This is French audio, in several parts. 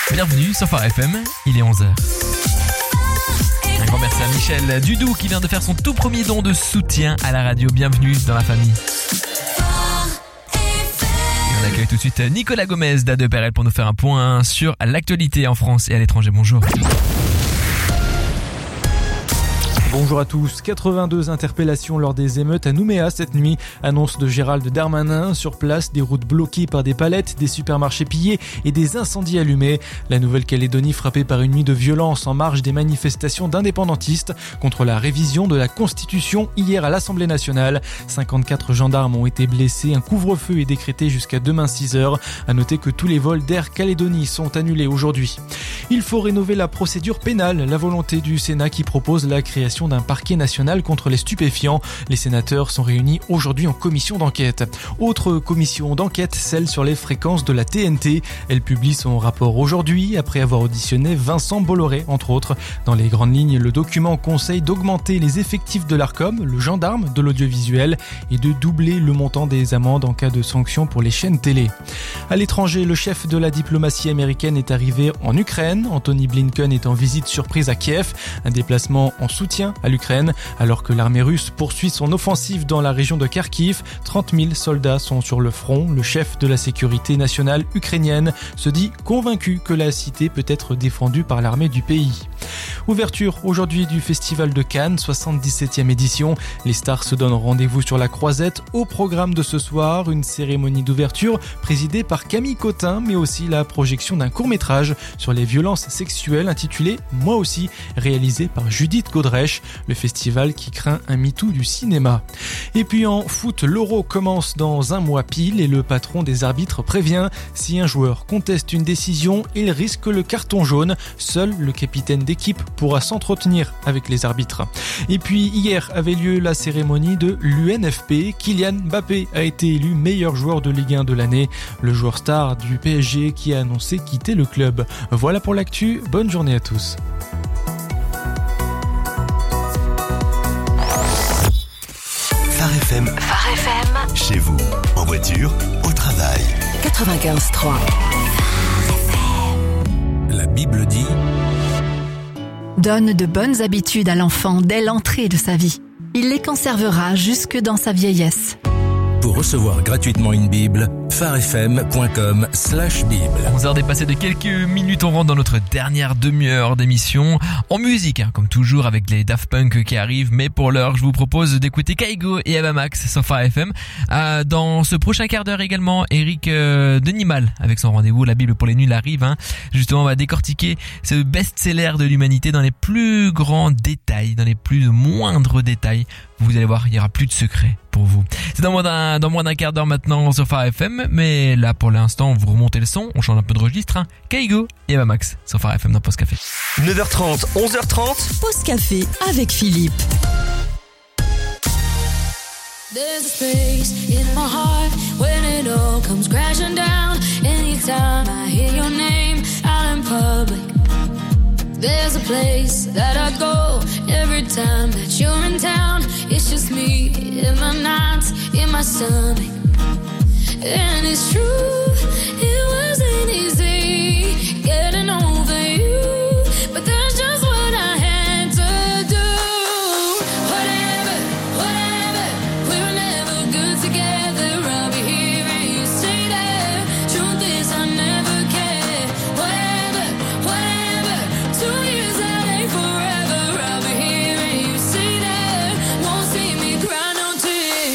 Bienvenue sur Phare FM, il est 11h. Un grand merci à Michel Dudou qui vient de faire son tout premier don de soutien à la radio. Bienvenue dans la famille. Et on accueille tout de suite Nicolas Gomez d'A2PRL pour nous faire un point sur l'actualité en France et à l'étranger. Bonjour. Bonjour à tous. 82 interpellations lors des émeutes à Nouméa cette nuit. Annonce de Gérald Darmanin. Sur place, des routes bloquées par des palettes, des supermarchés pillés et des incendies allumés. La Nouvelle-Calédonie frappée par une nuit de violence en marge des manifestations d'indépendantistes contre la révision de la Constitution hier à l'Assemblée nationale. 54 gendarmes ont été blessés. Un couvre-feu est décrété jusqu'à demain 6h. À noter que tous les vols d'Air Calédonie sont annulés aujourd'hui. Il faut rénover la procédure pénale. La volonté du Sénat qui propose la création d'un parquet national contre les stupéfiants. Les sénateurs sont réunis aujourd'hui en commission d'enquête. Autre commission d'enquête, celle sur les fréquences de la TNT. Elle publie son rapport aujourd'hui après avoir auditionné Vincent Bolloré, entre autres. Dans les grandes lignes, le document conseille d'augmenter les effectifs de l'Arcom, le gendarme de l'audiovisuel, et de doubler le montant des amendes en cas de sanctions pour les chaînes télé. À l'étranger, le chef de la diplomatie américaine est arrivé en Ukraine. Anthony Blinken est en visite surprise à Kiev. Un déplacement en soutien à l'Ukraine, alors que l'armée russe poursuit son offensive dans la région de Kharkiv. 30 000 soldats sont sur le front. Le chef de la sécurité nationale ukrainienne se dit convaincu que la cité peut être défendue par l'armée du pays. Ouverture aujourd'hui du Festival de Cannes, 77e édition. Les stars se donnent rendez-vous sur la Croisette. Au programme de ce soir, une cérémonie d'ouverture présidée par Camille Cotin, mais aussi la projection d'un court-métrage sur les violences sexuelles intitulé « Moi aussi », réalisé par Judith Godrèche. Le festival qui craint un MeToo du cinéma. Et puis en foot, l'Euro commence dans un mois pile et le patron des arbitres prévient, si un joueur conteste une décision, il risque le carton jaune. Seul le capitaine d'équipe pourra s'entretenir avec les arbitres. Et puis hier avait lieu la cérémonie de l'UNFP. Kylian Mbappé a été élu meilleur joueur de Ligue 1 de l'année. Le joueur star du PSG qui a annoncé quitter le club. Voilà pour l'actu, bonne journée à tous. Phare FM. Chez vous, en voiture, au travail. 95.3. La Bible dit: Donne de bonnes habitudes à l'enfant dès l'entrée de sa vie. Il les conservera jusque dans sa vieillesse. Pour recevoir gratuitement une Bible, pharefm.com/Bible. 11h dépassées de quelques minutes, on rentre dans notre dernière demi-heure d'émission en musique, comme toujours avec les Daft Punk qui arrivent, mais pour l'heure je vous propose d'écouter Kaigo et Ava Max sur Phare FM. Dans ce prochain quart d'heure également, Eric Denimal avec son rendez-vous La Bible pour les nuls arrive. Justement, on va décortiquer ce best-seller de l'humanité dans les plus grands détails, dans les plus moindres détails. Vous allez voir, il y aura plus de secrets pour vous. C'est dans moins d'un quart d'heure maintenant sur Phare FM, mais là pour l'instant vous remontez le son, on change un peu de registre. Kaigo et Eva Max sur Phare FM dans Pause Café. 9h30, 11h30. Pause Café avec Philippe. There's a space in my heart when it all comes crashing down. Anytime I hear your name out in public, there's a place that I go every time that you're in town. It's just me in my nights, in my stomach. And it's true, it wasn't easy getting over you, but that's just what I had to do. Whatever, we were never good together. I'll be here and you stay there. Truth is I never cared. Whatever, 2 years out ain't forever. I'll be here and you stay there. Won't see me cry no tears.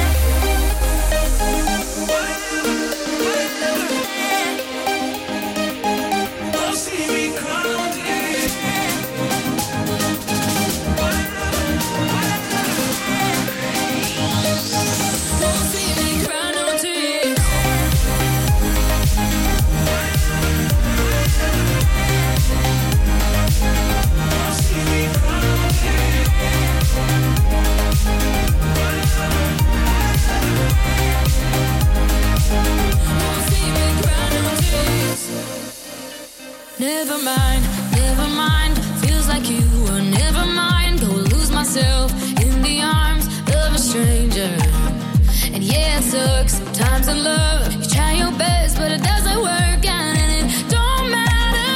Never mind, feels like you were never mine. Go lose myself in the arms of a stranger. And yeah, it sucks sometimes in love. You try your best, but it doesn't work out. And it don't matter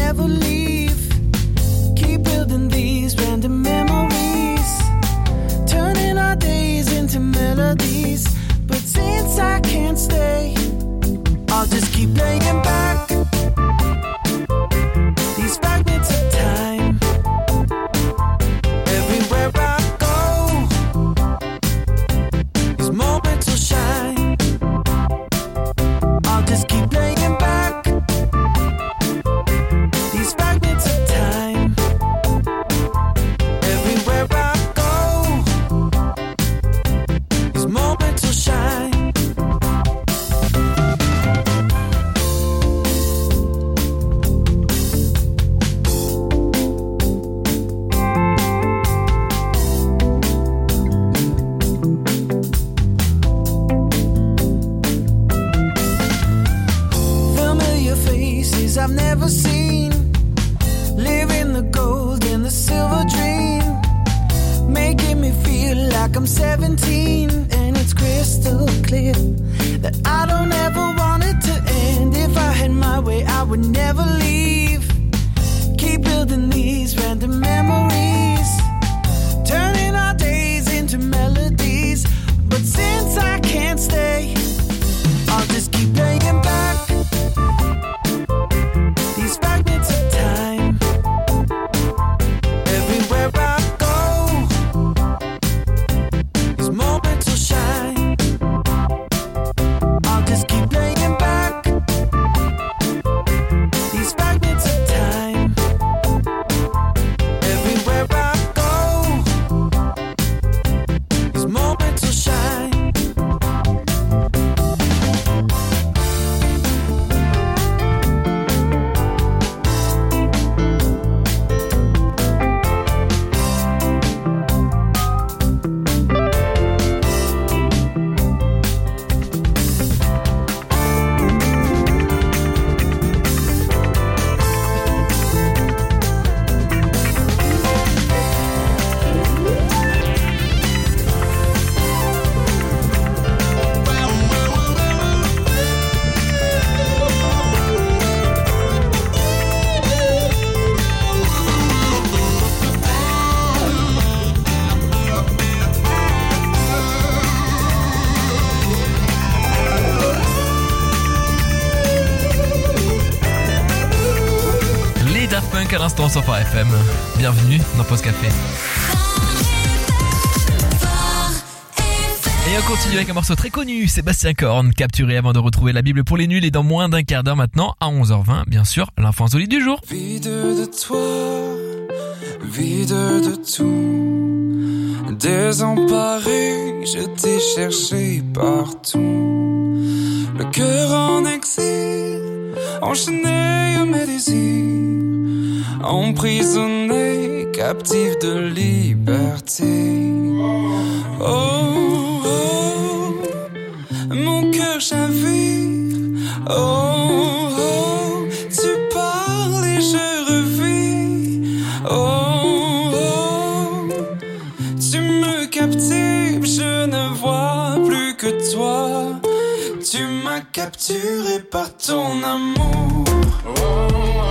never leave. Keep building these random memories, turning our days into melodies. But since I can't stay, I'll just keep playing back these fragments of time. Everywhere I go, these moments will shine. I'll just keep playing back these fragments of time. Everywhere I go, these moments will shine. I've never seen, living the gold and the silver dream, making me feel like I'm 17, and it's crystal clear that I don't ever want it to end. If I had my way, I would never leave. Keep building these random memories, turning our days into melodies. But since I can't stay, I'll just keep playing back these fragments of time. Everywhere I go, these moments will shine. I'll just keep playing back these fragments of time. Everywhere I go, these moments will shine. À l'instant sur Phare FM. Bienvenue dans Pause Café. Et on continue avec un morceau très connu, Sébastien Korn, capturé avant de retrouver la Bible pour les nuls, et dans moins d'un quart d'heure maintenant, à 11h20, bien sûr, l'info insolite du jour. Vide de toi, vide de tout, désemparé, je t'ai cherché partout. Le cœur en exil, enchaîné à mes désirs, emprisonné, captif de liberté. Oh, oh, mon cœur chavire. Oh, oh, tu parles et je revis. Oh, oh, tu me captives, je ne vois plus que toi. Tu m'as capturé par ton amour. Oh,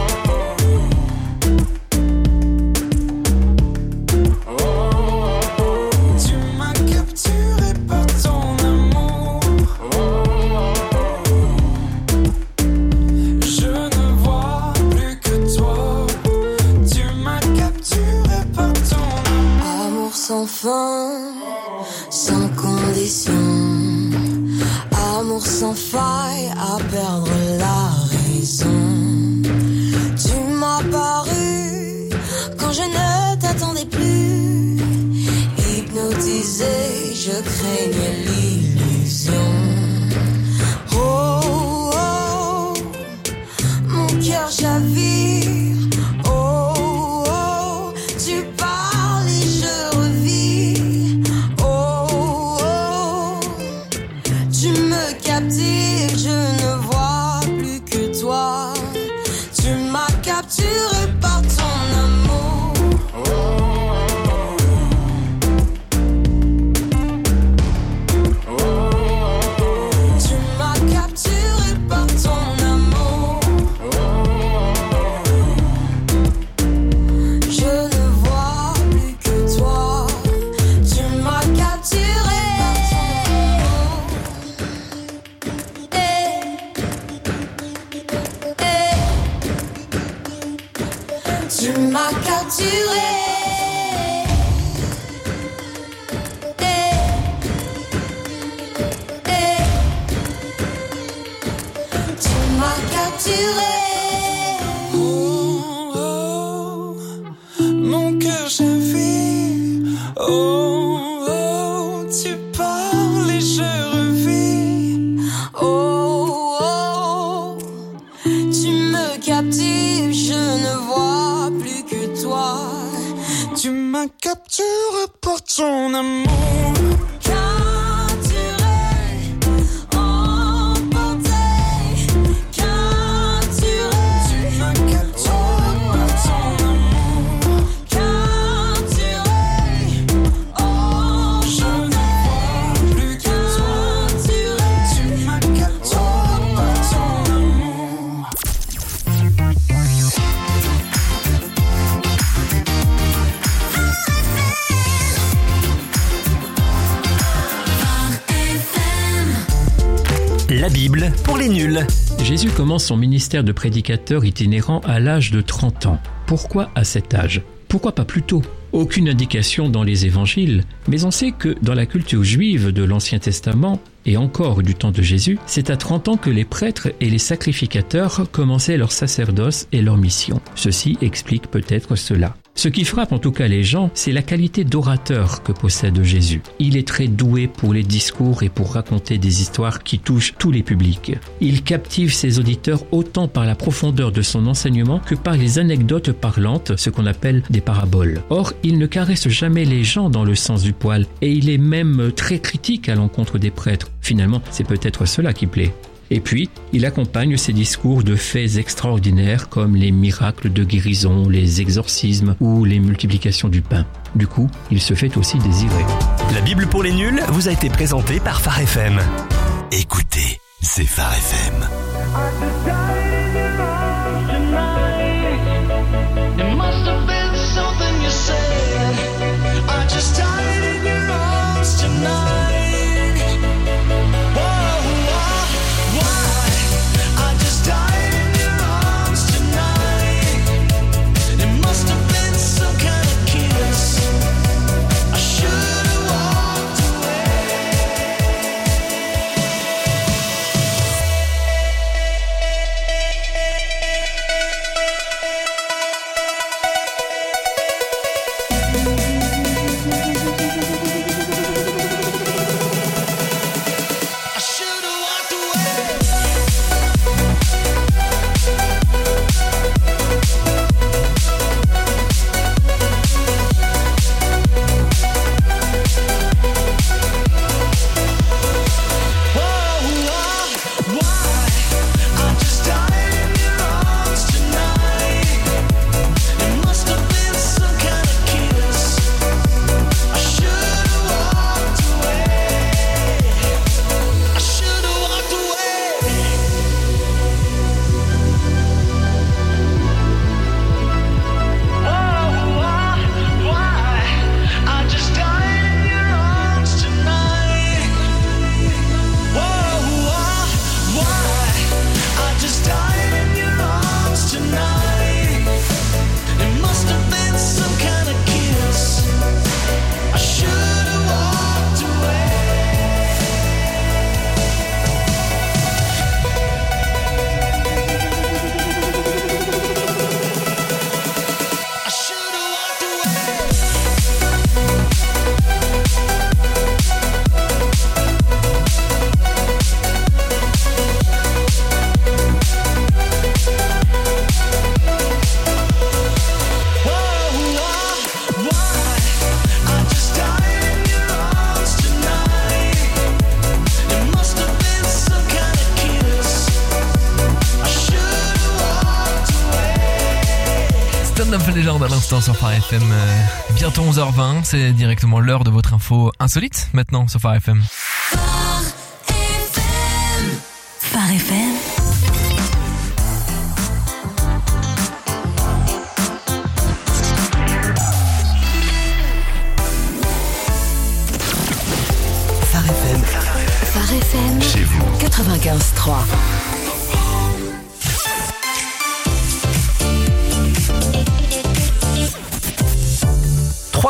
sans fin, sans condition, amour sans faille à perdre la raison. Tu m'as paru quand je ne t'attendais plus, hypnotisé, je craignais l'illusion. Oh, oh, mon cœur chavire. Je ne vois plus que toi. Tu m'as capturé par ton amour. Oh, oh, oh. capturé. Tu m'as capturé. Mon cœur chavire. Tu parles et je revis. Tu me captives, je ne vois plus que toi. Tu m'as capturé par ton amour. Capturé, emporté, capturé. Tu m'as capturé par ton amour. Capturé, Je ne vois plus que toi. capturé. Tu m'as capturé par ton amour. La Bible pour les nuls. Jésus commence son ministère de prédicateur itinérant à l'âge de 30 ans. Pourquoi à cet âge ? Pourquoi pas plus tôt ? Aucune indication dans les évangiles, mais on sait que dans la culture juive de l'Ancien Testament, et encore du temps de Jésus, c'est à 30 ans que les prêtres et les sacrificateurs commençaient leur sacerdoce et leur mission. Ceci explique peut-être cela. Ce qui frappe en tout cas les gens, c'est la qualité d'orateur que possède Jésus. Il est très doué pour les discours et pour raconter des histoires qui touchent tous les publics. Il captive ses auditeurs autant par la profondeur de son enseignement que par les anecdotes parlantes, ce qu'on appelle des paraboles. Or, il ne caresse jamais les gens dans le sens du poil et il est même très critique à l'encontre des prêtres. Finalement, c'est peut-être cela qui plaît. Et puis, il accompagne ses discours de faits extraordinaires comme les miracles de guérison, les exorcismes ou les multiplications du pain. Du coup, il se fait aussi désirer. La Bible pour les nuls vous a été présentée par Phare FM. Écoutez, c'est Phare FM. It must have been something you said. I just died in your arms tonight. Whoa, why? I just died in your arms tonight. It must have been some kind of kiss. I should have walked Légende à l'instant sur Phare FM. Bientôt 11h20, c'est directement l'heure de votre info insolite maintenant sur Phare FM. Phare FM. Phare FM. Phare FM. Chez vous. 95.3.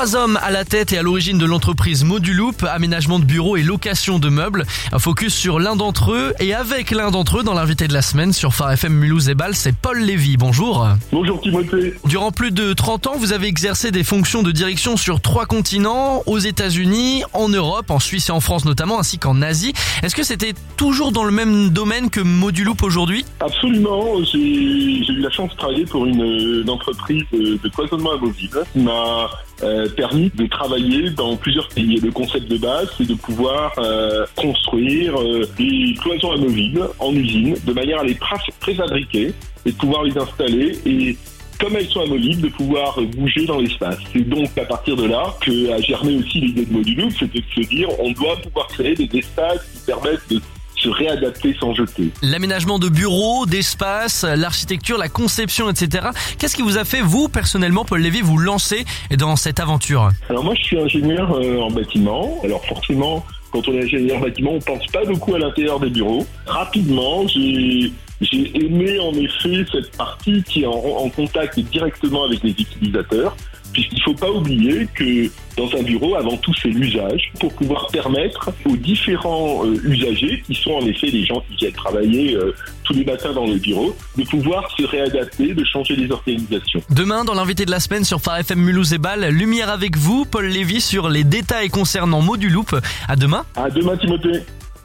3 hommes à la tête et à l'origine de l'entreprise Moduloop, aménagement de bureaux et location de meubles. Un focus sur l'un d'entre eux et avec l'un d'entre eux dans l'invité de la semaine sur Phare FM Mulhouse et Bâle, c'est Paul Lévy. Bonjour. Bonjour Timothée. Durant plus de 30 ans, vous avez exercé des fonctions de direction sur 3 continents, aux États-Unis, en Europe, en Suisse et en France notamment, ainsi qu'en Asie. Est-ce que c'était toujours dans le même domaine que Moduloop aujourd'hui ? Absolument. J'ai eu la chance de travailler pour une entreprise de cloisonnement amovible qui m'a permis de travailler dans plusieurs pays. Le concept de base, c'est de pouvoir construire des cloisons amovibles en usine de manière à les préfabriquer et de pouvoir les installer et comme elles sont amovibles, de pouvoir bouger dans l'espace. C'est donc à partir de là que a germé aussi l'idée de Moduloop, c'était de se dire on doit pouvoir créer des espaces qui permettent de se réadapter sans jeter. L'aménagement de bureaux, d'espace, l'architecture, la conception, etc. Qu'est-ce qui vous a fait, vous, personnellement, Paul Lévy, vous lancer dans cette aventure ? Alors moi, je suis ingénieur en bâtiment. Alors forcément, quand on est ingénieur en bâtiment, on pense pas beaucoup à l'intérieur des bureaux. Rapidement, j'ai aimé en effet cette partie qui est en contact directement avec les utilisateurs, puisqu'il ne faut pas oublier que dans un bureau, avant tout, c'est l'usage, pour pouvoir permettre aux différents usagers, qui sont en effet les gens qui viennent travailler tous les matins dans le bureau, de pouvoir se réadapter, de changer les organisations. Demain, dans l'invité de la semaine sur Phare FM Mulhouse et Bâle, lumière avec vous, Paul Lévy, sur les détails concernant Moduloop. À demain. À demain, Timothée.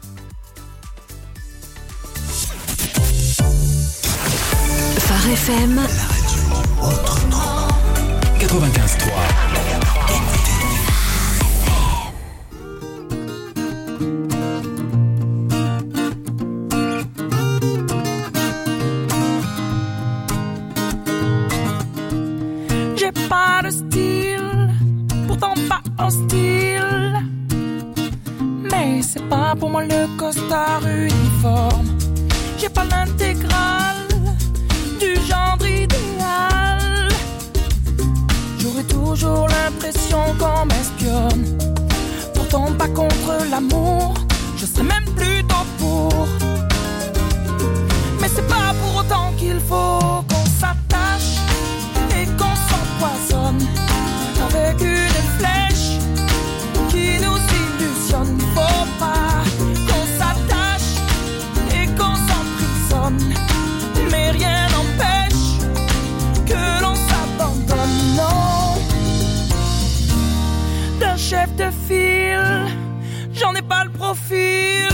Phare FM. La radio autrement. 95.3. J'ai pas de style, pourtant pas hostile. Mais c'est pas pour moi le costard uniforme. J'ai pas l'intégrale du genre idéal. J'aurais toujours l'impression qu'on m'espionne. Pourtant pas contre l'amour, je serais même plutôt pour. Mais c'est pas pour autant qu'il faut qu'on s'attache et qu'on s'empoisonne avec une flèche qui nous illusionne. Faut pas qu'on s'attache et qu'on s'emprisonne, mais rien n'empêche que l'on s'abandonne. Non, d'un chef de file, j'en ai pas le profil.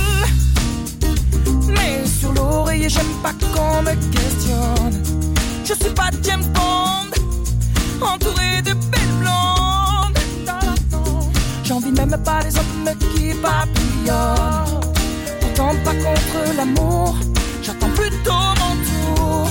Mais sur l'oreiller, j'aime pas qu'on me questionne. Je suis pas James Bond, entouré de belles blondes. J'envie même pas les hommes qui papillonnent. Pourtant pas contre l'amour, j'attends plutôt mon tour.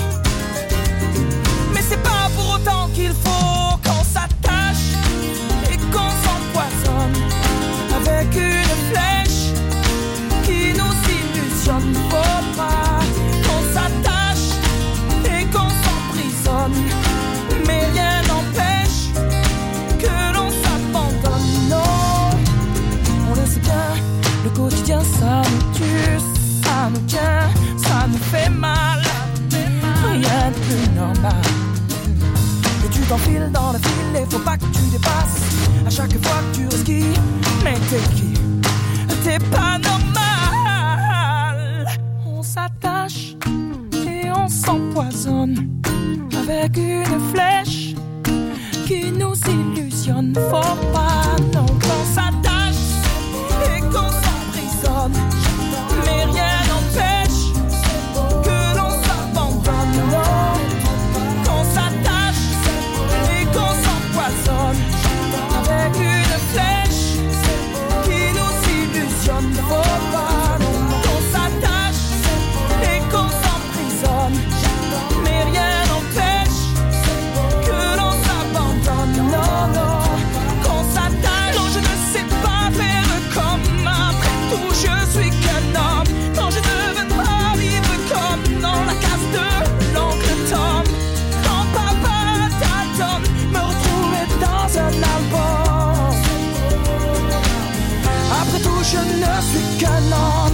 Mais c'est pas pour autant qu'il faut qu'on s'attache et qu'on s'empoisonne avec une flèche qui nous illusionne. Faut pas qu'on s'attache et qu'on s'emprisonne, mais rien n'empêche que l'on s'abandonne. Non, on le sait bien, le quotidien ça nous tue, ça nous tient, ça nous fait mal. Rien de plus normal. Et tu t'enfiles dans le fil et faut pas que tu dépasses à chaque fois que tu resquilles. Mais t'es qui? T'es pas normal. On s'attache et on s'empoisonne avec une flèche qui nous illusionne. Faut pas non qu'on s'attache et qu'on s'emprisonne, mais rien n'empêche que l'on s'abandonne. Non, qu'on s'attache et qu'on s'empoisonne avec une flèche qui nous illusionne. Faut pas non qu'on s'attache et qu'on s'emprisonne, mais rien n'empêche que l'on s'abandonne. Non, non, qu'on s'attache. Non, je ne sais pas faire comme après tout, je suis qu'un homme. Non, je ne veux pas vivre comme dans la case de l'oncle Tom. Quand papa t'attend, me retrouver dans un album. Après tout, je ne suis qu'un homme.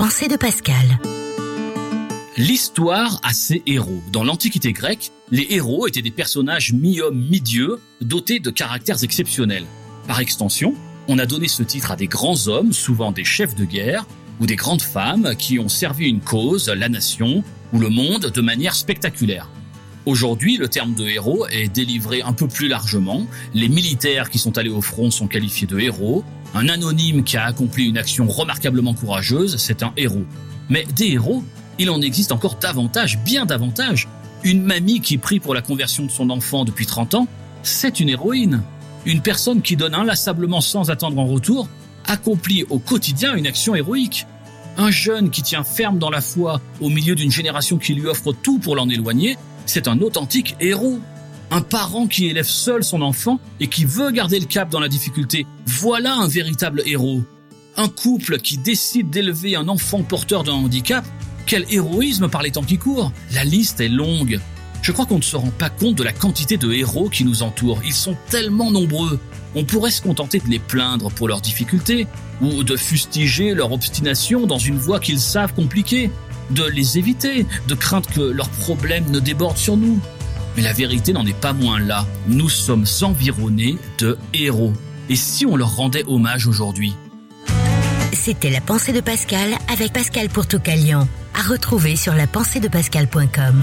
pensée de Pascal. L'histoire a ses héros. Dans l'Antiquité grecque, les héros étaient des personnages mi-hommes, mi-dieux, dotés de caractères exceptionnels. Par extension, on a donné ce titre à des grands hommes, souvent des chefs de guerre, ou des grandes femmes qui ont servi une cause, la nation, ou le monde de manière spectaculaire. Aujourd'hui, le terme de héros est délivré un peu plus largement. Les militaires qui sont allés au front sont qualifiés de héros. Un anonyme qui a accompli une action remarquablement courageuse, c'est un héros. Mais des héros, il en existe encore davantage, bien davantage. Une mamie qui prie pour la conversion de son enfant depuis 30 ans, c'est une héroïne. Une personne qui donne inlassablement sans attendre en retour, accomplit au quotidien une action héroïque. Un jeune qui tient ferme dans la foi au milieu d'une génération qui lui offre tout pour l'en éloigner, c'est un authentique héros. Un parent qui élève seul son enfant et qui veut garder le cap dans la difficulté, voilà un véritable héros. Un couple qui décide d'élever un enfant porteur d'un handicap, quel héroïsme par les temps qui courent. La liste est longue. Je crois qu'on ne se rend pas compte de la quantité de héros qui nous entourent. Ils sont tellement nombreux. On pourrait se contenter de les plaindre pour leurs difficultés, ou de fustiger leur obstination dans une voie qu'ils savent compliquée, de les éviter, de craindre que leurs problèmes ne débordent sur nous. Mais la vérité n'en est pas moins là. Nous sommes environnés de héros. Et si on leur rendait hommage aujourd'hui ? C'était la pensée de Pascal avec Pascal Pourtocalian. À retrouver sur lapenseedepascal.com.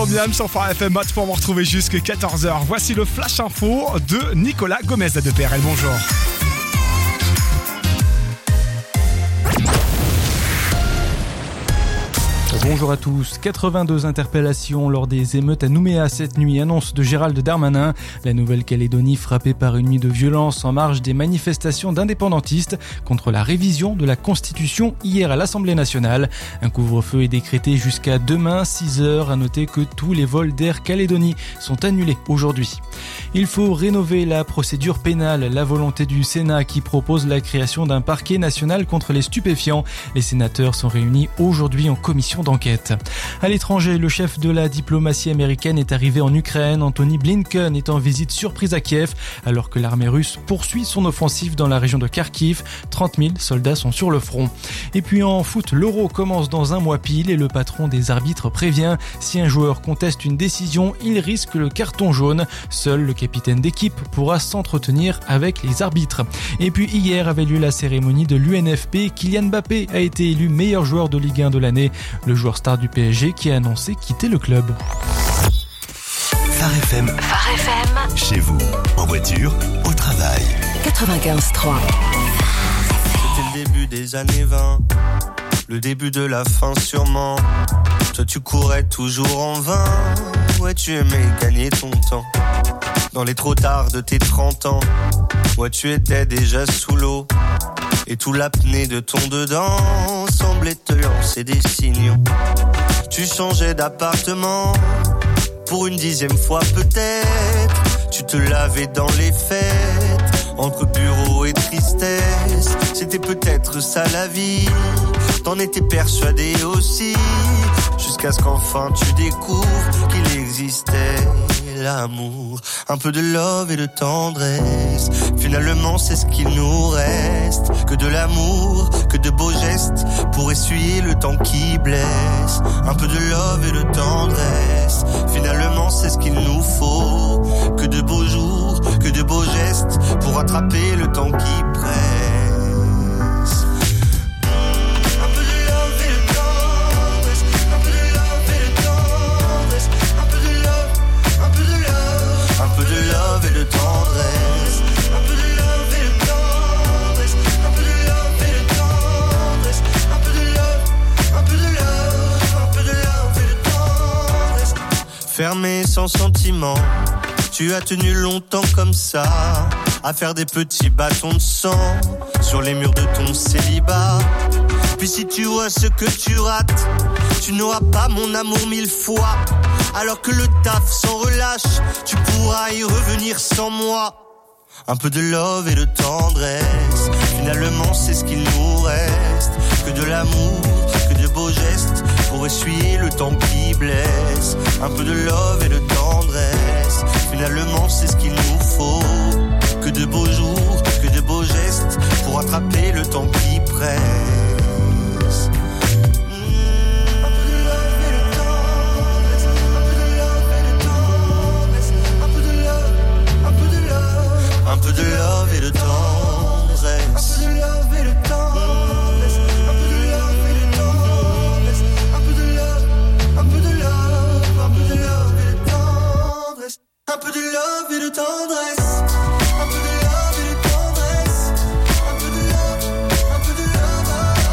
dans Miam sur Phare FM Match pour vous retrouver jusqu'à 14h. Voici le Flash Info de Nicolas Gomez de PRL. Bonjour. Bonjour à tous. 82 interpellations lors des émeutes à Nouméa cette nuit, annonce de Gérald Darmanin. La Nouvelle-Calédonie frappée par une nuit de violence en marge des manifestations d'indépendantistes contre la révision de la Constitution hier à l'Assemblée nationale. Un couvre-feu est décrété jusqu'à demain 6h. À noter que tous les vols d'Air Calédonie sont annulés aujourd'hui. Il faut rénover la procédure pénale. La volonté du Sénat qui propose la création d'un parquet national contre les stupéfiants. Les sénateurs sont réunis aujourd'hui en commission d'enquête. À l'étranger, le chef de la diplomatie américaine est arrivé en Ukraine. Anthony Blinken est en visite surprise à Kiev alors que l'armée russe poursuit son offensive dans la région de Kharkiv. 30 000 soldats sont sur le front. Et puis en foot, l'Euro commence dans un mois pile et le patron des arbitres prévient si un joueur conteste une décision, il risque le carton jaune. Seul le capitaine d'équipe pourra s'entretenir avec les arbitres. Et puis hier avait lieu la cérémonie de l'UNFP. Kylian Mbappé a été élu meilleur joueur de Ligue 1 de l'année. Le joueur star du PSG qui a annoncé quitter le club. Phare FM. Phare FM. Chez vous, en voiture, au travail. 95.3. C'était le début des années 20. Le début de la fin sûrement. Toi tu courais toujours en vain. Ouais tu aimais gagner ton temps. Dans les trop tard de tes 30 ans. Ouais tu étais déjà sous l'eau. Et tout l'apnée de ton dedans semblait te lancer des signaux. Tu changeais d'appartement pour une 10e fois peut-être. Tu te lavais dans les fêtes, entre bureau et tristesse. C'était peut-être ça la vie, t'en étais persuadé aussi. Jusqu'à ce qu'enfin tu découvres qu'il existait l'amour, un peu de love et de tendresse. Finalement c'est ce qu'il nous reste, que de l'amour, que de beaux gestes pour essuyer le temps qui blesse. Un peu de love et de tendresse. Finalement c'est ce qu'il nous faut, que de beaux jours, que de beaux gestes pour attraper le temps qui presse. Fermé sans sentiment, tu as tenu longtemps comme ça, à faire des petits bâtons de sang sur les murs de ton célibat. Puis si tu vois ce que tu rates, tu n'auras pas mon amour 1000 fois. Alors que le taf s'en relâche, tu pourras y revenir sans moi. Un peu de love et de tendresse, finalement c'est ce qu'il nous reste. Que de l'amour, que de beaux gestes pour essuyer le temps qui blesse. Un peu de love et de tendresse, finalement c'est ce qu'il nous faut. Que de beaux jours, que de beaux gestes pour attraper le temps qui presse. Un peu de love et de tendresse. Un peu de love et de tendresse. Un peu de love et de tendresse. Un peu de love, un peu de love, un peu de love et de tendresse. Un peu de love et de tendresse. Un peu de love et de tendresse. Un peu de love, un peu de love.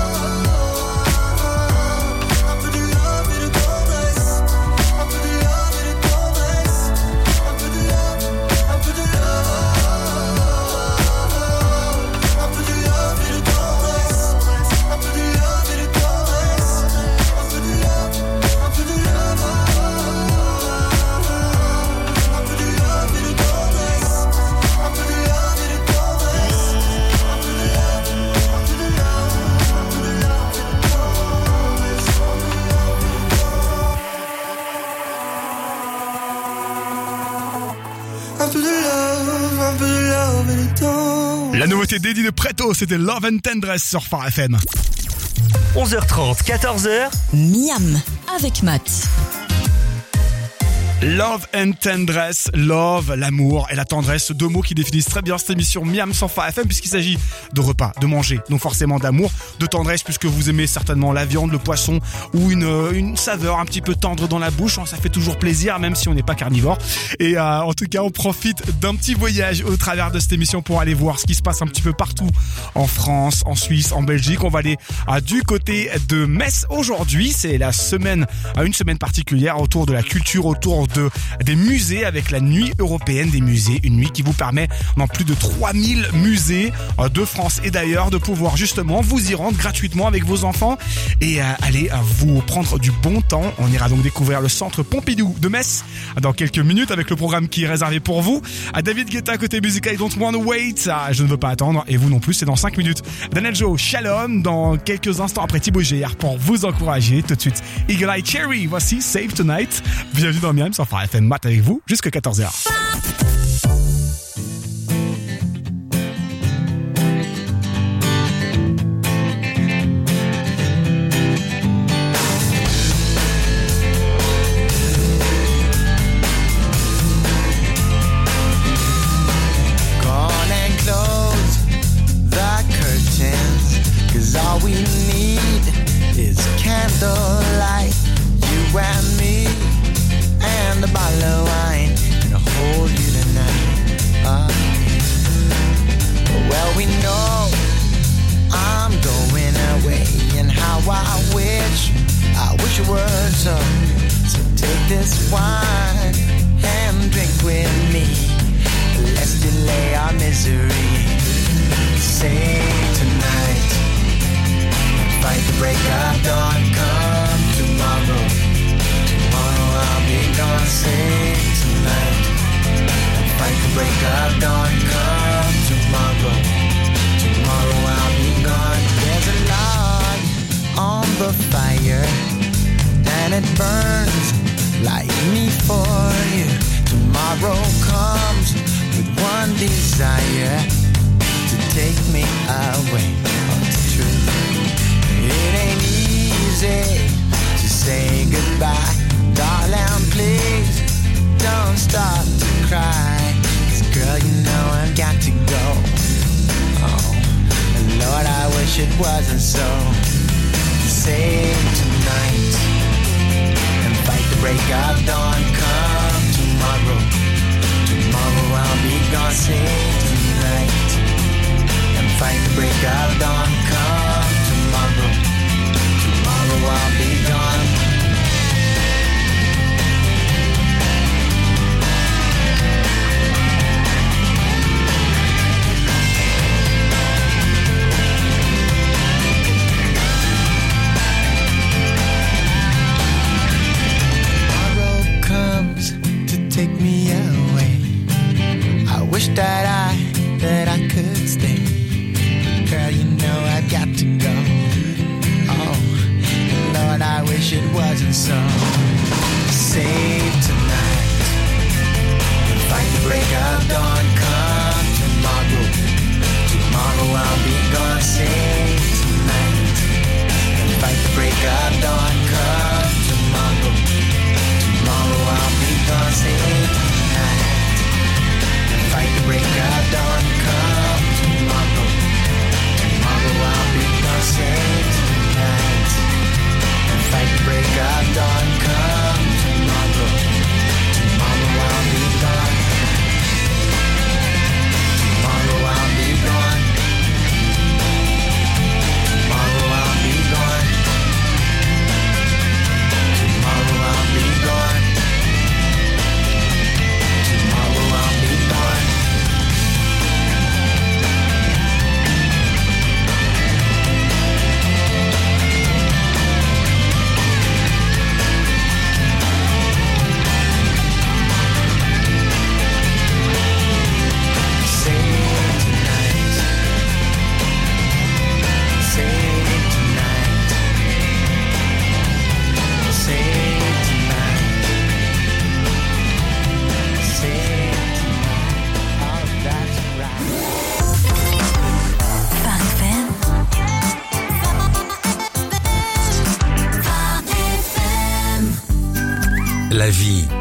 Un peu de love et de tendresse. Un peu de love et de tendresse. Un peu de love, un peu de love. La nouveauté dédiée de Preto, c'était Love and Tendresse sur Phare FM. 11h30, 14h. Miam avec Matt. Love and tendresse, love, l'amour et la tendresse, deux mots qui définissent très bien cette émission Miam sur Phare FM puisqu'il s'agit de repas, de manger, donc forcément d'amour, de tendresse puisque vous aimez certainement la viande, le poisson ou une saveur un petit peu tendre dans la bouche, ça fait toujours plaisir même si on n'est pas carnivore. Et en tout cas on profite d'un petit voyage au travers de cette émission pour aller voir ce qui se passe un petit peu partout en France, en Suisse, en Belgique. On va aller du côté de Metz aujourd'hui, c'est la semaine, une semaine particulière autour de la culture, autour des musées avec la nuit européenne des musées, une nuit qui vous permet dans plus de 3000 musées de France et d'ailleurs de pouvoir justement vous y rendre gratuitement avec vos enfants et aller vous prendre du bon temps. On ira donc découvrir le centre Pompidou de Metz dans quelques minutes avec le programme qui est réservé pour vous. À David Guetta côté musical, I Don't Wanna Wait, je ne veux pas attendre et vous non plus, c'est dans 5 minutes. Daniel Joe, Shalom dans quelques instants après Thibaut GR pour vous encourager. Tout de suite Eagle Eye Cherry, voici Save Tonight. Bienvenue dans Miam sur Phare FM Mat avec vous jusqu'à 14h. All we need is candlelight, you and me, and a bottle of wine to hold you tonight. Well, we know I'm going away, and how I wish it were so. So take this wine and drink with me. Let's delay our misery. Say tonight. Fight the break of dawn, come tomorrow. Tomorrow I'll be gone, sing tonight. Fight the break of dawn, come tomorrow. Tomorrow I'll be gone. There's a log on the fire, and it burns like me for you. Tomorrow comes with one desire, to take me away from the truth. It ain't easy to say goodbye, darling, please don't stop to cry. 'Cause girl, you know I've got to go. Oh, and Lord, I wish it wasn't so. Save tonight and fight the break of dawn, come tomorrow. Tomorrow I'll be gone, save tonight and fight the break of dawn, come tomorrow. Tomorrow I'll be gone. Tomorrow comes to take me away. I wish that I could stay. Girl, you know I've got to go. Oh, Lord, I wish it wasn't so. Save tonight and fight the break of dawn, come tomorrow. Tomorrow I'll be gone. Save tonight and fight the break of dawn, come tomorrow. Tomorrow I'll be gone. Save tonight and fight the break of dawn, come tomorrow. Tomorrow I'll be gone, save tonight and fight the break of dawn, come tomorrow.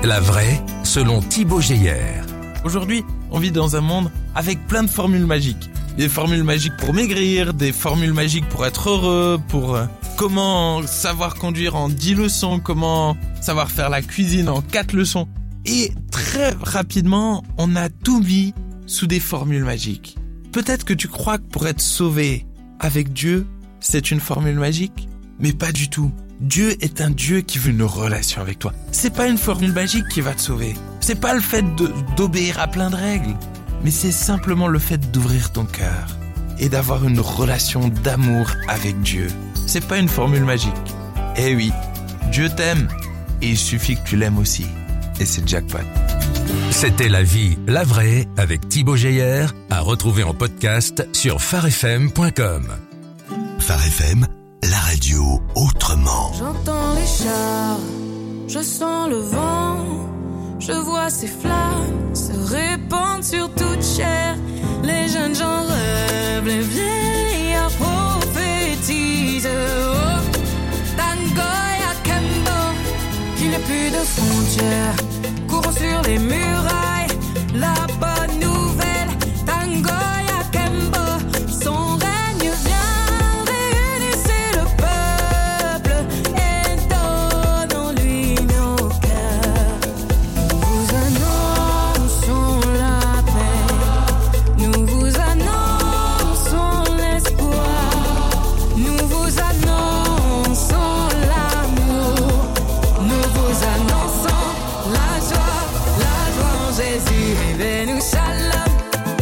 la vraie, selon Thibaut Geyer. Aujourd'hui, on vit dans un monde avec plein de formules magiques. Des formules magiques pour maigrir, des formules magiques pour être heureux, pour comment savoir conduire en 10 leçons, comment savoir faire la cuisine en 4 leçons. Et très rapidement, on a tout mis sous des formules magiques. Peut-être que tu crois que pour être sauvé avec Dieu, c'est une formule magique, mais pas du tout. Dieu est un Dieu qui veut une relation avec toi. C'est pas une formule magique qui va te sauver. C'est pas le fait d'obéir à plein de règles, mais c'est simplement le fait d'ouvrir ton cœur et d'avoir une relation d'amour avec Dieu. C'est pas une formule magique. Eh oui, Dieu t'aime et il suffit que tu l'aimes aussi. Et c'est jackpot. C'était La Vie, la vraie, avec Thibaut Geyer, à retrouver en podcast sur farfm.com. Phare FM, la radio autrement. J'entends les chars, je sens le vent, je vois ces flammes se répandre sur toute chair. Les jeunes gens rêvent, les vieillards prophétisent. Oh, Tangoya Kembo, qu'il n'y a plus de frontières. Courons sur les murailles, la bonne nouvelle. Tangoya Kembo, son règne vient, réunissez le peuple et donnons-lui nos cœurs. Nous annonçons la paix, nous vous annonçons l'espoir, nous vous annonçons l'amour, nous vous annonçons la joie en Jésus. Evenu shalom,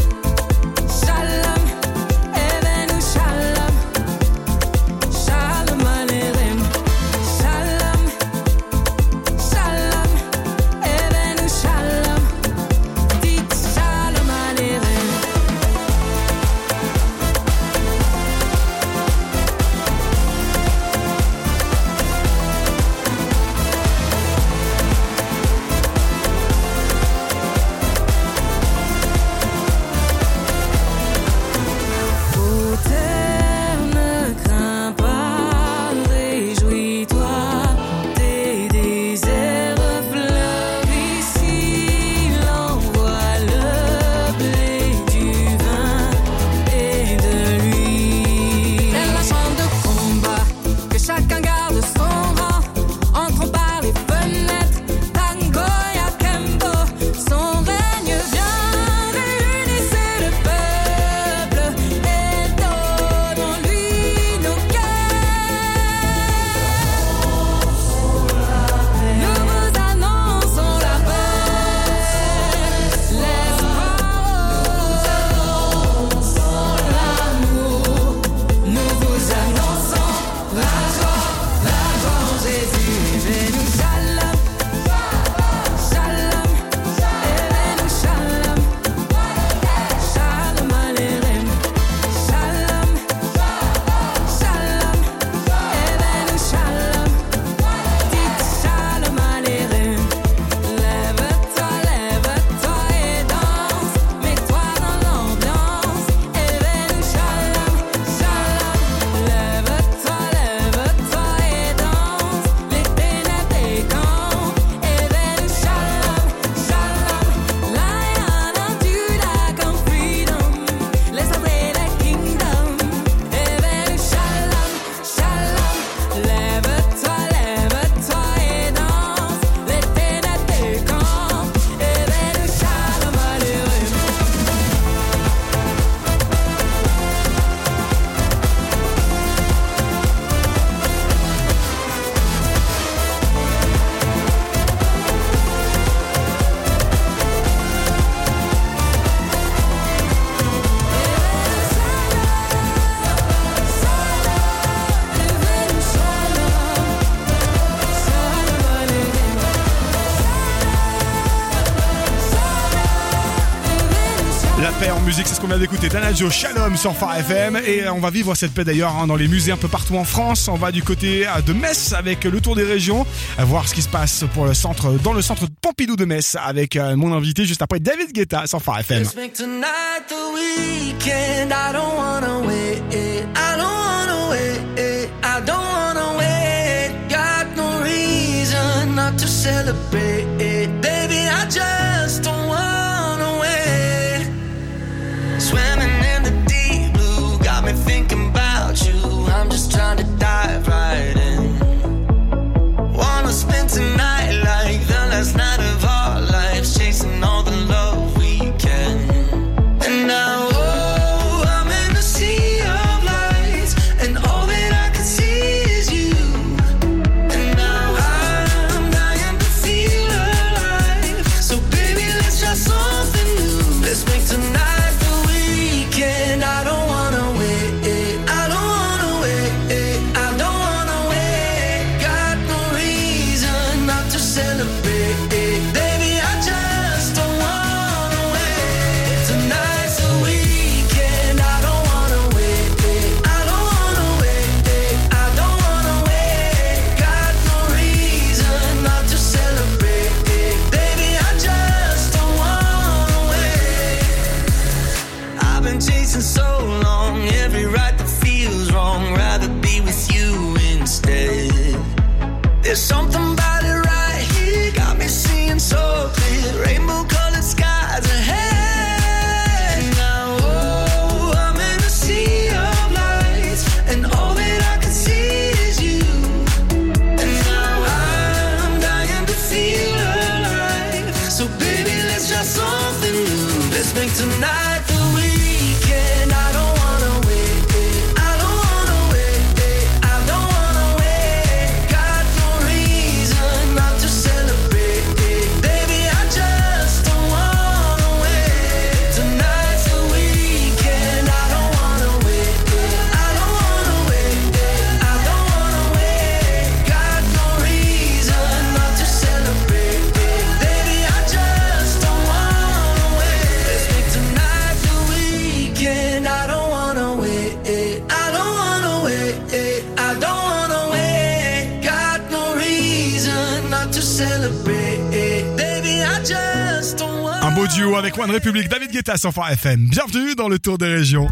shalom, evenu shalom, shalom aleichem, shalom, shalom, evenu shalom, dites shalom aleichem. Terre, ne crains pas, réjouis-toi, tes déserts fleurissent, il envoie le blé, du vin et de l'huile. C'est la chambre de combat, que chacun garde son rang, entrons par les fenêtres, Tangoya Kembo, son règne vient, réunissez le peuple et donnons-lui nos cœurs. Nous vous annonçons la paix, l'espoir, l'amour. Nous vous annonçons la joie en Jésus. Evenu shalom, shalom, evenu shalom, shalom aleichem, shalom, shalom, evenu shalom, dites shalom aleichem. Lève-toi et danse, mets-toi dans l'ambiance. Evenu shalom, shalom, lève-toi et danse. Les ténèbres décampent. Evenu shalom, shalom, Lion of Judah come freedom. Let's play the kingdom. Evenu shalom, shalom, lève-toi et danse. Les ténèbres décampent. Evenu shalom aleichem. La paix en musique, c'est ce qu'on vient d'écouter. Danadjo, Shalom sur Phare FM. Et on va vivre cette paix d'ailleurs dans les musées un peu partout en France. On va du côté de Metz avec le tour des régions, à voir ce qui se passe pour dans le centre Pompidou de Metz avec mon invité juste après David Guetta sur Phare FM. Let's make tonight the weekend. I don't wanna wait. I don't wanna wait. I don't wanna wait. Got no reason not to celebrate. I just don't run away. Swimming in the deep blue, got me thinking about you. I'm just trying to dive right in. Wanna spend tonight like the last night of our lives, chasing all the love we can. And now, oh, I'm in the sea of lights, and all that I can see is you. And now I'm dying to feel alive. So baby, let's try something new. Let's make tonight the weekend. I don't wanna wait. I don't wanna wait. I don't wanna wait. Got no reason not to celebrate. Baby, I just don't wanna wait. Tonight's the weekend. I don't wanna wait. I don't wanna wait. I don't wanna wait. Got no reason not to celebrate. Baby, I just don't wanna wait. I've been chasing so long, every right that feels wrong. Rather be with you instead. There's something about it right here, got me seeing so clear. Rainbow colored skies ahead. Now, oh, I'm in a sea of lights, and all that I can see is you. And now I'm dying to feel alive. So baby, let's try something new. Let's make tonight the weekend. I don't wanna wait. I don't wanna wait. I don't wanna wait. Got no reason not to celebrate. Baby, I just don't wanna wait. Tonight's the weekend. I don't wanna wait. I don't wanna wait. I don't wanna wait. Got no reason not to celebrate. Baby, I just don't wanna wait. Let's make tonight the weekend. I don't wanna wait. I don't wanna wait. I don't wanna wait. Got no reason not to celebrate. Baby, I just don't wanna. Un beau duo avec One Republic, David Guetta sur Phare FM. Bienvenue dans le Tour des régions.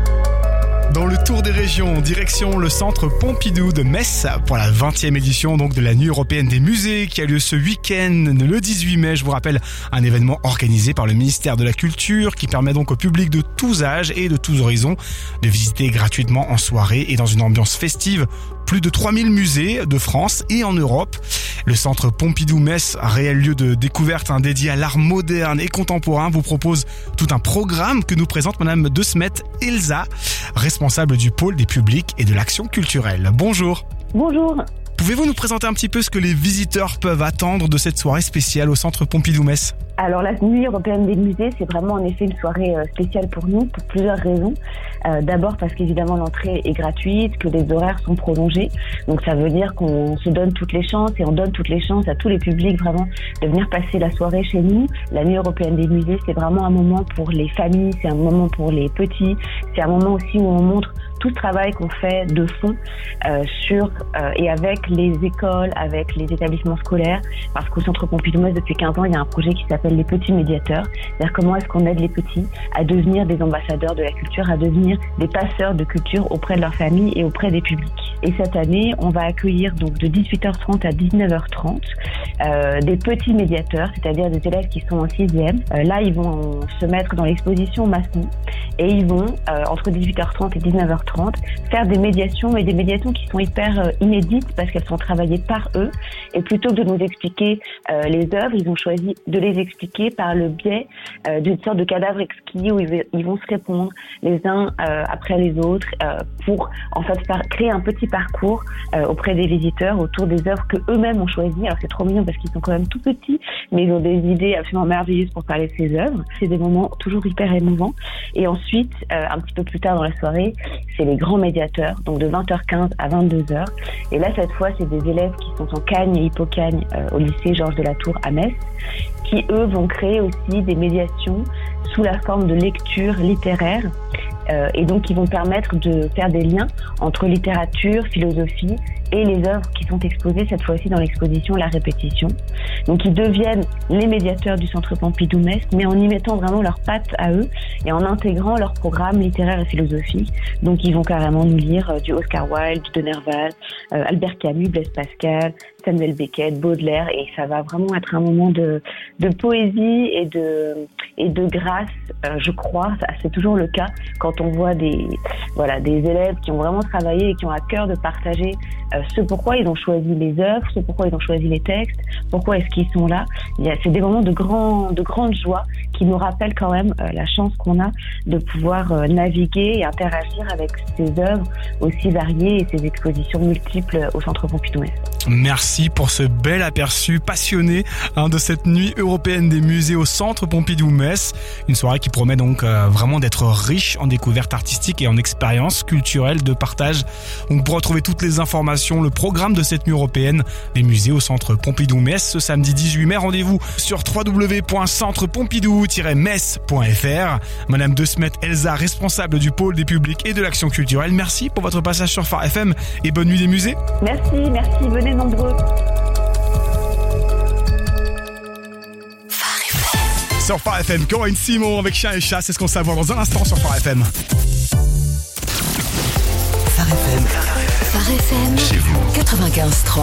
Dans le Tour des régions, direction le centre Pompidou de Metz pour la 20e édition donc de la Nuit européenne des musées qui a lieu ce week-end, le 18 mai. Je vous rappelle, un événement organisé par le ministère de la Culture qui permet donc au public de tous âges et de tous horizons de visiter gratuitement en soirée et dans une ambiance festive plus de 3000 musées de France et en Europe. Le centre Pompidou-Metz, réel lieu de découverte dédié à l'art moderne et contemporain, vous propose tout un programme que nous présente Madame De Smet Elsa, responsable du pôle des publics et de l'action culturelle. Bonjour. Bonjour. Pouvez-vous nous présenter un petit peu ce que les visiteurs peuvent attendre de cette soirée spéciale au centre Pompidou-Metz ? Alors la Nuit européenne des musées, c'est vraiment en effet une soirée spéciale pour nous, pour plusieurs raisons. D'abord parce qu'évidemment l'entrée est gratuite, que les horaires sont prolongés. Donc ça veut dire qu'on se donne toutes les chances et on donne toutes les chances à tous les publics vraiment de venir passer la soirée chez nous. La Nuit européenne des musées, c'est vraiment un moment pour les familles, c'est un moment pour les petits, c'est un moment aussi où on montre tout ce travail qu'on fait de fond sur et avec les écoles, avec les établissements scolaires, parce qu'au Centre Pompidou-Metz, depuis 15 ans, il y a un projet qui s'appelle les petits médiateurs. C'est-à-dire comment est-ce qu'on aide les petits à devenir des ambassadeurs de la culture, à devenir des passeurs de culture auprès de leur famille et auprès des publics. Et cette année, on va accueillir donc de 18h30 à 19h30 des petits médiateurs, c'est-à-dire des élèves qui sont en 6e. Là, ils vont se mettre dans l'exposition Masson et ils vont, entre 18h30 et 19h30, faire des médiations, et des médiations qui sont hyper inédites parce qu'elles sont travaillées par eux. Et plutôt que de nous expliquer les œuvres, ils ont choisi de les expliquer par le biais d'une sorte de cadavre exquis où ils vont se répondre les uns après les autres pour en fait créer un petit parcours auprès des visiteurs autour des œuvres que eux-mêmes ont choisies. Alors c'est trop mignon parce qu'ils sont quand même tout petits, mais ils ont des idées absolument merveilleuses pour parler de ces œuvres. C'est des moments toujours hyper émouvants. Et ensuite, un petit peu plus tard dans la soirée, c'est les grands médiateurs, donc de 20h15 à 22h. Et là, cette fois, c'est des élèves qui sont en Cagne et Hippocagne au lycée Georges de la Tour à Metz, qui eux vont créer aussi des médiations sous la forme de lecture littéraire et donc qui vont permettre de faire des liens entre littérature, philosophie et les œuvres qui sont exposées cette fois-ci dans l'exposition La Répétition. Donc ils deviennent les médiateurs du Centre Pompidou-Metz, mais en y mettant vraiment leurs pattes à eux et en intégrant leur programme littéraire et philosophique. Donc ils vont carrément nous lire du Oscar Wilde, de Nerval, Albert Camus, Blaise Pascal, Samuel Beckett, Baudelaire, et ça va vraiment être un moment de poésie et de grâce, je crois. C'est toujours le cas quand on voit des élèves qui ont vraiment travaillé et qui ont à cœur de partager ce pourquoi ils ont choisi les œuvres, ce pourquoi ils ont choisi les textes, pourquoi est-ce qu'ils sont là. C'est des moments de grande joie qui nous rappellent quand même la chance qu'on a de pouvoir naviguer et interagir avec ces œuvres aussi variées et ces expositions multiples au Centre Pompidou-Metz. Merci pour ce bel aperçu passionné de cette nuit européenne des musées au Centre Pompidou-Metz. Une soirée qui promet donc vraiment d'être riche en découvertes artistiques et en expériences culturelles de partage. Donc pour retrouver toutes les informations, le programme de cette nuit européenne des musées au Centre Pompidou-Metz ce samedi 18 mai, rendez-vous sur www.centrepompidou-metz.fr. Madame De Smet Elsa, responsable du pôle des publics et de l'action culturelle, merci pour votre passage sur Phare FM et bonne nuit des musées. Merci, venez nombreux. Sur Phare FM, Corinne Simon avec Chien et Chat, c'est ce qu'on s'avoue dans un instant sur Phare FM. Phare FM. Phare FM. Chez vous. 95.3.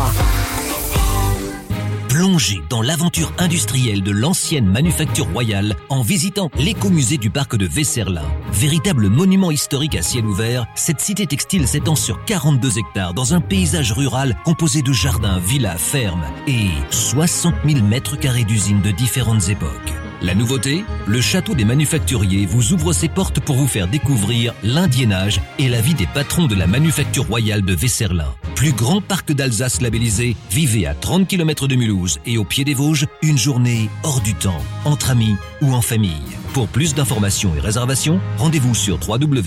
Plongez dans l'aventure industrielle de l'ancienne manufacture royale en visitant l'écomusée du parc de Vesserlin. Véritable monument historique à ciel ouvert, cette cité textile s'étend sur 42 hectares dans un paysage rural composé de jardins, villas, fermes et 60 000 mètres carrés d'usines de différentes époques. La nouveauté, le château des manufacturiers vous ouvre ses portes pour vous faire découvrir l'indiennage et la vie des patrons de la manufacture royale de Vesserlin. Plus grand parc d'Alsace labellisé, vivez à 30 km de Mulhouse et au pied des Vosges, une journée hors du temps, entre amis ou en famille. Pour plus d'informations et réservations, rendez-vous sur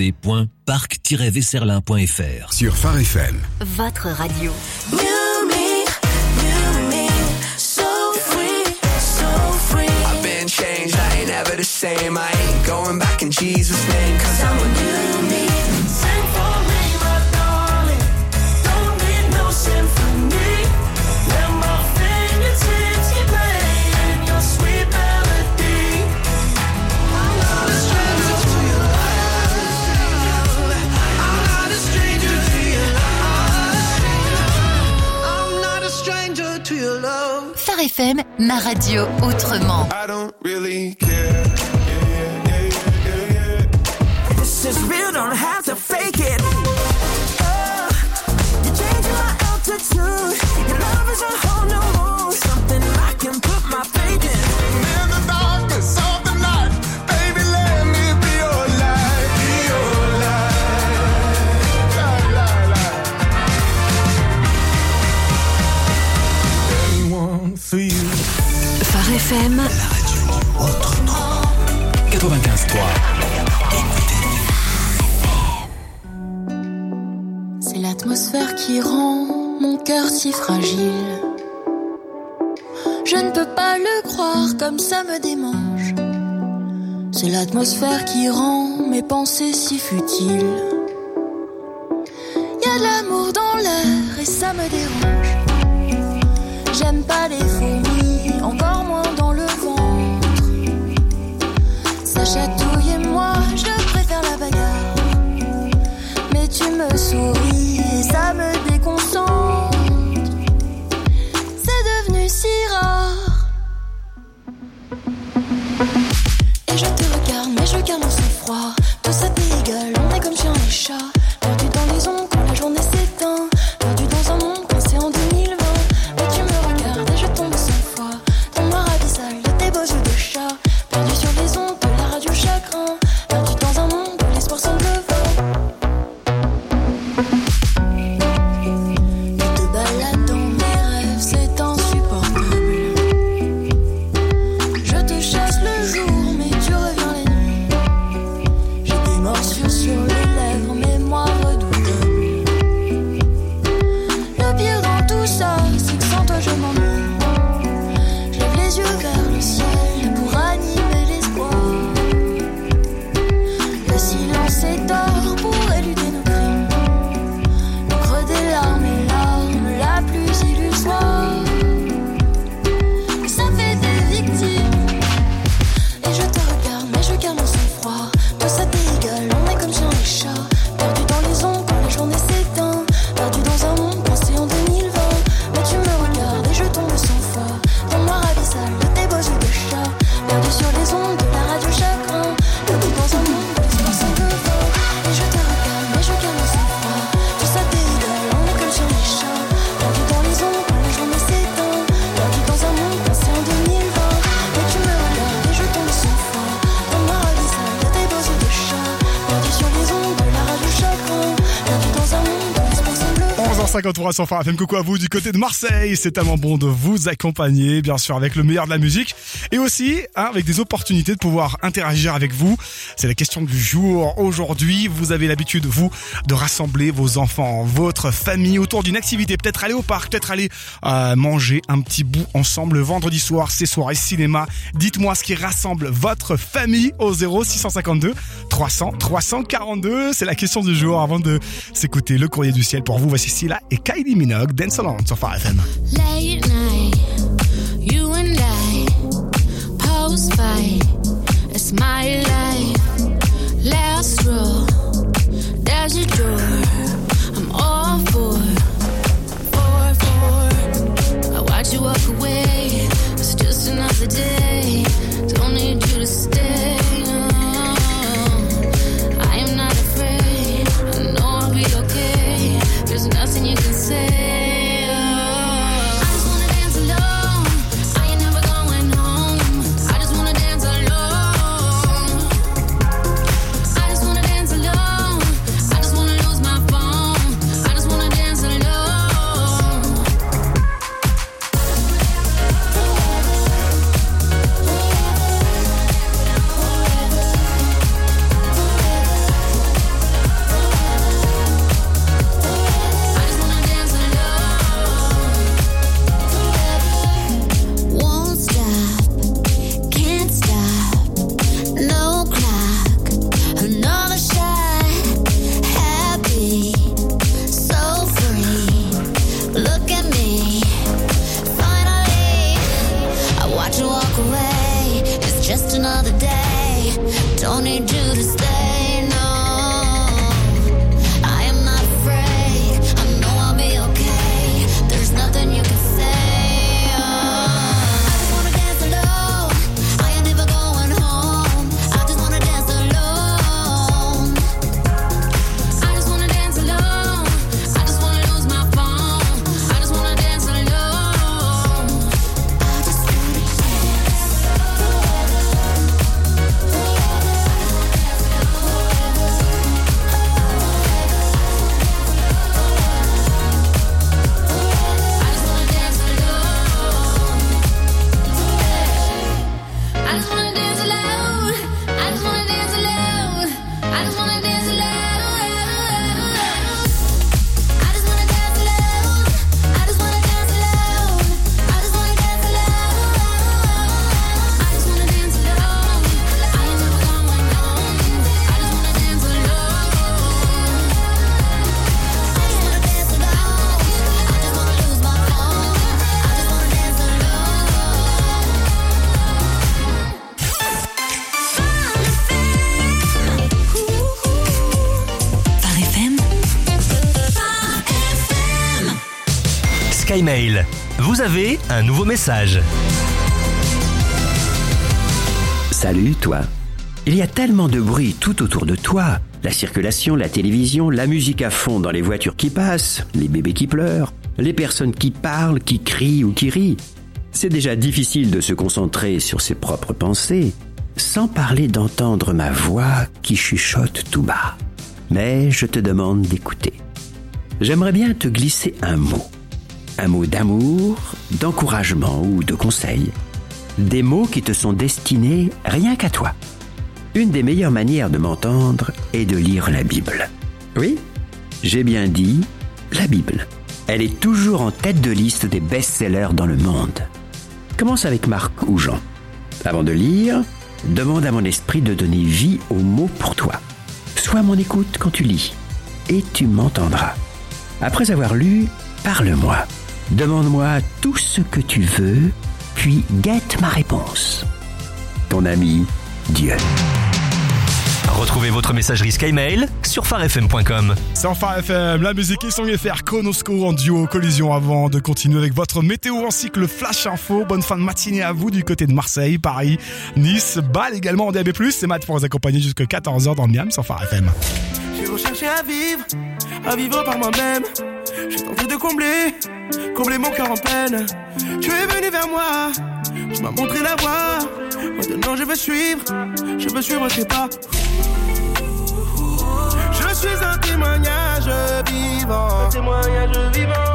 www.parc-vesserlin.fr. Sur Phare FM. Votre radio. Change, I ain't ever the same. I ain't going back in Jesus' name, 'cause I'm a new me. Sing for me, my darling. Don't need no symphony. Let my fingertips keep playing your sweet melody. I'm not a stranger to your love. I'm not a stranger to your love. I'm not a stranger to your love. Phare FM, ma radio autrement. I don't really care. This is real, don't have to fake it. Oh, you're changing my altitude. Your love is a whole new mood. Something I can put my faith in. In the darkness of the night, baby, let me be your light. Be your light. Anyone for you. Phare FM. La radio autrement. 95.3. C'est l'atmosphère qui rend mon cœur si fragile. Je ne peux pas le croire, comme ça me démange. C'est l'atmosphère qui rend mes pensées si futiles. Y a de l'amour dans l'air et ça me dérange. J'aime pas les fourmis, encore moins dans le ventre. Ça chatouille et moi, je préfère la bagarre. Mais tu me souris et ça me déconcentre. C'est devenu si rare. Et je te regarde, mais je garde mon sang-froid. Tout ça t'est égal, on est comme chien et chat. Perdu dans les ondes quand la journée s'éteint. Perdu dans un monde quand c'est en 2020. Mais tu me regardes et je tombe sans foi. Ton noir abyssal de tes beaux yeux de chat. Perdu sur les ondes de la radio chagrin. Perdu dans un monde où l'espoir semble vain. 653 sur Phare FM. Coucou à vous du côté de Marseille. C'est tellement bon de vous accompagner, bien sûr, avec le meilleur de la musique et aussi avec des opportunités de pouvoir interagir avec vous. C'est la question du jour. Aujourd'hui, vous avez l'habitude, vous, de rassembler vos enfants, votre famille autour d'une activité. Peut-être aller au parc, peut-être aller manger un petit bout ensemble le vendredi soir, ces soirées cinéma. Dites-moi ce qui rassemble votre famille au 0652 300 342. C'est la question du jour avant de s'écouter le courrier du ciel. Pour vous, voici Scylla et Kylie Minogue, Dance Alone sur Phare FM. Late night, you and I, post-fight, it's my life, last row, there's your door, I'm all for, I watch you walk away, it's just another day, don't need you to stay. There's nothing you can say. I just wanna dance alone. I ain't never going home. I just wanna dance alone. I just wanna dance alone. I just wanna lose my phone. I just wanna dance alone. Just another day, don't need you to stay, no. I am not afraid, I know I'll be okay. There's nothing you can say. I just wanna dance alone, I ain't never going home. I just wanna dance alone. I just wanna dance alone, I just wanna lose my phone. I just wanna dance alone. I just wanna SkyMail, vous avez un nouveau message. Salut toi. Il y a tellement de bruit tout autour de toi. La circulation, la télévision, la musique à fond dans les voitures qui passent, les bébés qui pleurent, les personnes qui parlent, qui crient ou qui rient. C'est déjà difficile de se concentrer sur ses propres pensées, sans parler d'entendre ma voix qui chuchote tout bas. Mais je te demande d'écouter. J'aimerais bien te glisser un mot. Un mot d'amour, d'encouragement ou de conseil. Des mots qui te sont destinés rien qu'à toi. Une des meilleures manières de m'entendre est de lire la Bible. Oui, j'ai bien dit la Bible. Elle est toujours en tête de liste des best-sellers dans le monde. Commence avec Marc ou Jean. Avant de lire, demande à mon esprit de donner vie aux mots pour toi. Sois mon écoute quand tu lis, et tu m'entendras. Après avoir lu, parle-moi. Demande-moi tout ce que tu veux, puis guette ma réponse. Ton ami, Dieu. Retrouvez votre messagerie SkyMail sur pharefm.com. C'est en Phare FM, la musique et son FR Chronosco en duo collision avant de continuer avec votre météo ainsi que le Flash Info. Bonne fin de matinée à vous du côté de Marseille, Paris, Nice, Bâle également en DAB+. C'est Matt pour vous accompagner jusqu'à 14h dans le Miam sur Phare FM. J'ai recherché à vivre par moi-même. J'ai tenté de combler mon cœur en peine. Tu es venu vers moi, tu m'as montré la voie. Maintenant je veux suivre tes pas. Je suis un témoignage vivant vivant, un témoignage vivant.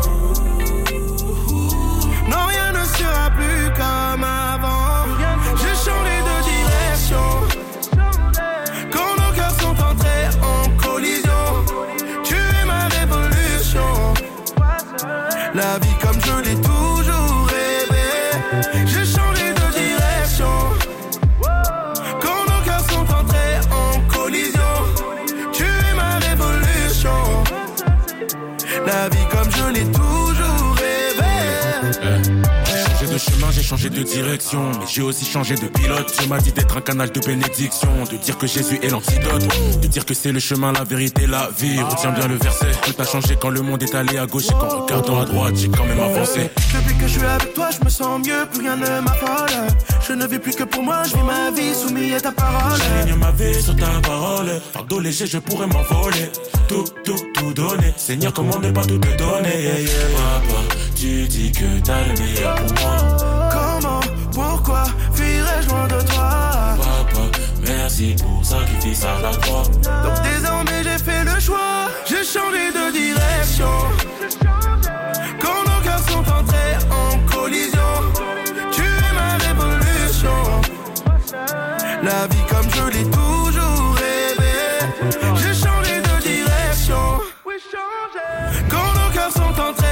Non, rien ne sera plus comme avant. J'ai changé de direction. Quand nos cœurs sont entrés en collision, tu es ma révolution. La vie comme je l'ai toujours rêvé. J'ai changé de direction. Quand nos cœurs sont entrés en collision, tu es ma révolution. La vie comme je l'ai toujours rêvé. J'ai changé de chemin, j'ai changé de direction, mais j'ai aussi changé de pilote. Tu m'as dit d'être un canal de bénédiction, de dire que Jésus est l'antidote, de dire que c'est le chemin, la vérité, la vie. Retiens bien le verset. Tout a changé quand le monde est allé à gauche et qu'en regardant à droite, j'ai quand même avancé. Depuis que je suis avec toi, je me sens mieux, plus rien ne m'affole. Je ne vis plus que pour moi, je vis ma vie soumis à ta parole. J'aligne ma vie sur ta parole. Fardeau léger, je pourrais m'envoler. Tout donner. Seigneur, comment ne pas tout te donner? Yeah, yeah. Papa, tu dis que t'as le meilleur pour moi. Comment, pourquoi fuirais-je loin de toi? Papa, merci pour sacrifice à la croix. Donc désormais j'ai fait le choix. J'ai changé de direction. Quand nos cœurs sont entrés en collision, tu es ma révolution. La vie comme je l'ai toujours rêvé. J'ai changé de direction. Quand nos cœurs sont entrés